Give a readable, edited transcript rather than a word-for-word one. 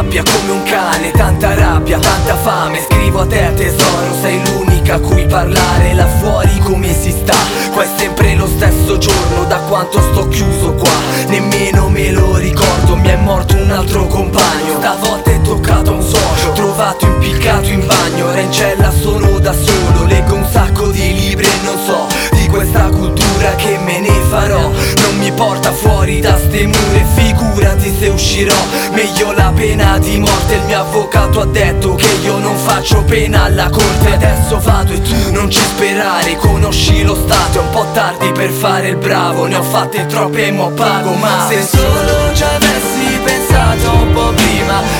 sabbia come un cane, tanta rabbia, tanta fame. Scrivo a te tesoro, sei l'unica a cui parlare. Là fuori come si sta? Qua è sempre lo stesso giorno, da quanto sto chiuso qua nemmeno me lo ricordo. Mi è morto un altro compagno, stavolta è toccato a un socio, trovato impiccato in bagno. Ora in cella sono da solo, leggo un sacco di libri e non so di questa cultura che me ne farò. Non mi porta fuori da ste mura, figurati se uscirò. Meglio la pena di morte, il mio avvocato ha detto che io non faccio pena alla corte. Adesso vado e tu non ci sperare, conosci lo stato, è un po' tardi per fare il bravo. Ne ho fatte troppe e mo' pago, ma se solo già